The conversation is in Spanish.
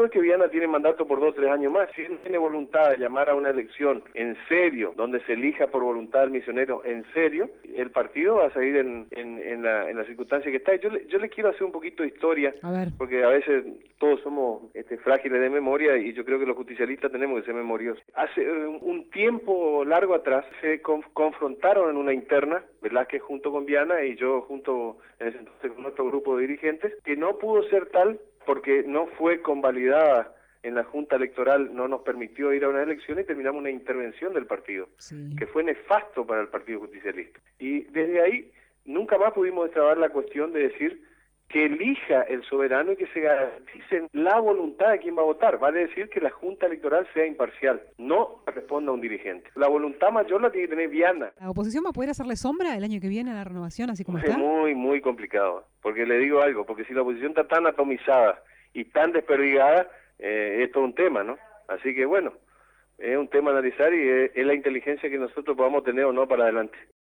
cierto es que Viana tiene mandato por 2 o 3 años más. Si él tiene voluntad de llamar a una elección en serio, donde se elija por voluntad del misionero en serio, el partido va a seguir en la circunstancia que está. Yo le quiero hacer un poquito de historia, porque a veces todos somos frágiles de memoria y yo creo que los justicialistas tenemos que ser memoriosos. Hace un tiempo largo atrás se confrontaron en una interna, Velázquez junto con Viana y yo junto en ese entonces con otro grupo de dirigentes, que no pudo ser tal porque no fue convalidada en la Junta Electoral, no nos permitió ir a una elección y terminamos una intervención del partido, que fue nefasto para el Partido Justicialista. Y desde ahí nunca más pudimos destrabar la cuestión de decir que elija el soberano y que se garantice la voluntad de quien va a votar. Vale decir que la Junta Electoral sea imparcial, no responda a un dirigente. La voluntad mayor la tiene que tener Viana. ¿La oposición va a poder hacerle sombra el año que viene a la renovación, así como está? Es muy, muy complicado, porque le digo algo, porque si la oposición está tan atomizada y tan desperdigada, es todo un tema, ¿no? Así que bueno, es un tema a analizar y es la inteligencia que nosotros podamos tener o no para adelante.